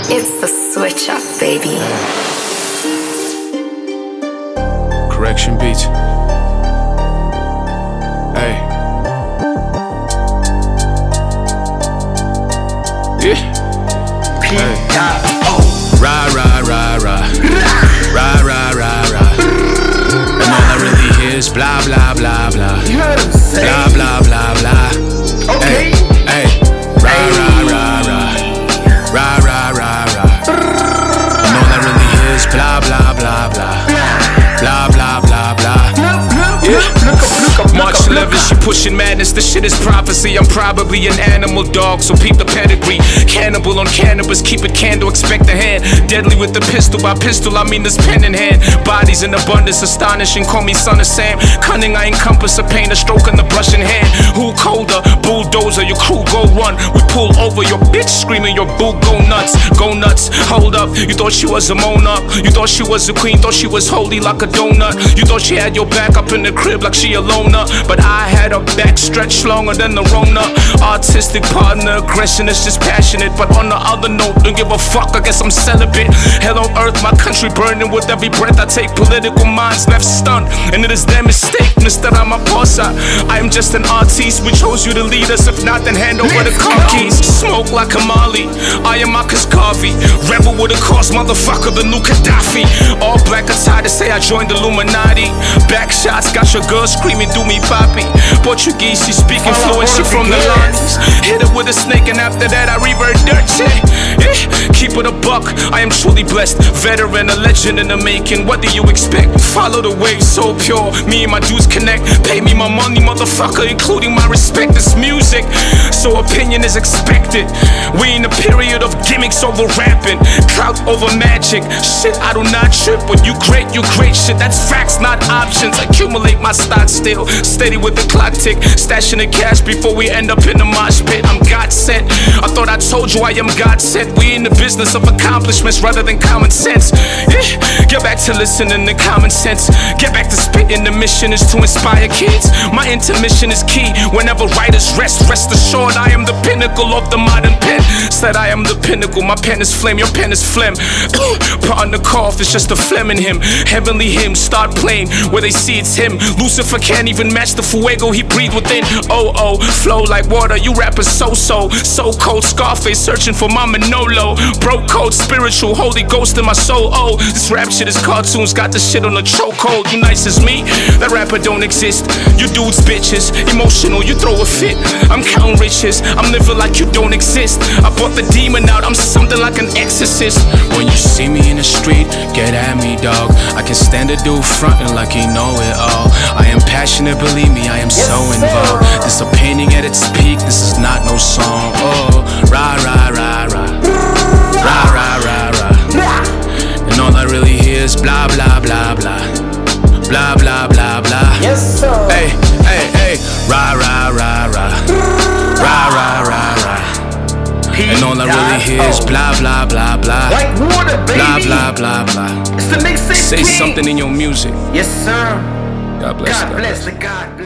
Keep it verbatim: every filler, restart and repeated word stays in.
It's the switch up, baby. Correction beats. Hey. Yeah. Hey. Rah, rah, rah, rah. Rah, rah, rah, rah. And all I really hear is blah, blah, blah, blah. Blah, blah, blah, blah. Okay. Hey, hey. Rah, rah, rah, rah. Rah, rah, rah, rah. And all I really hear is blah, blah, blah, blah. Blah, blah, blah, blah. Yeah. March eleventh, she pushing madness, this shit is prophecy. I'm probably an animal dog, so peep the pedigree. Cannibal on cannabis, keep it candle, expect a hand. Deadly with the pistol, by pistol I mean this pen in hand. Bodies in abundance, astonishing, call me son of Sam. Cunning, I encompass a pain, a stroke in the brushing hand. Who colder? Bulldozer, your crew go run. We pull over your bitch, screaming your boo go nuts. Go nuts, hold up, you thought she was a monarch. You thought she was a queen, thought she was holy like a donut. You thought she had your back up in the crib like she a loner. But I had her back stretched longer than the Rona. Artistic partner, aggression is just passionate. But on the other note, don't give a fuck, I guess I'm celibate. Hell on earth, my country burning with every breath I take. Political minds left stunned, and it is their mistake. Mister Ramaphosa, I am just an artiste. We chose you to lead us, if not then hand over the car keys. Smoke like a Mali, I am Marcus Garvey. Rebel with a cause, motherfucker, the new Gaddafi. All black attire to say I joined the Illuminati. Back shots, got your girl screaming, do me papi. Portuguese, she speaking fluent, she from the lines. Hit her with a snake and after that I revert dirt, yeah. Yeah. Keep it a buck, I am truly blessed. Veteran, a legend in the making, what do you expect? Follow the wave, so pure, me and my dudes connect. Pay me my money, motherfucker, including my respect. This music, so opinion is expected. We in a period of gimmicks over rapping, clout over magic. Shit, I do not trip, when you great, you great. Shit, that's facts, not options. Accumulate my stock still, steady with the clock tick. Stashing the cash before we end up in the mosh pit. I'm God sent, I thought I told you I am God sent. We in the business of accomplishments rather than common sense. Yeah. Get back to listening to common sense. Get back to spitting, the mission is to inspire kids. My intermission is key, whenever writers rest. Rest assured I am the pinnacle of the modern pen. Said I am the pinnacle, my pen is flame, your pen is phlegm. Pardon the cough, it's just a phlegm in him. Heavenly hymn, start playing where they see it's him. Lucifer can't even match the fuego he breathed within. Oh oh, flow like water, you rappers so-so. So cold, Scarface searching for my Manolo. Broke code, spiritual, Holy Ghost in my soul. Oh, this rap shit is cartoons, got the shit on the chokehold. You nice as me? That rapper don't exist. You dudes bitches, emotional, you throw a fit. I'm counting riches, I'm living like you don't exist. I brought the demon out, I'm something like an exorcist. When you see me in the street, get at me, dog. I can stand a dude frontin' like he know it all. I am passionate, believe me, I am yes, so involved. Sir. This a painting at its peak, this is not no song. Oh, rah, rah, rah, rah. Rah, rah, rah, rah. And all I really hear is blah, blah, blah, blah. Blah, blah, blah, blah. Yes, sir. Hey, hey, hey. Rah, rah, rah, rah. Rah, rah, rah, rah. And all I really hear is blah, blah, blah, blah. Like water, baby. Blah, blah, blah, blah. It's the mixtape. Say something in your music. Yes, sir. God bless. God bless. The God bless.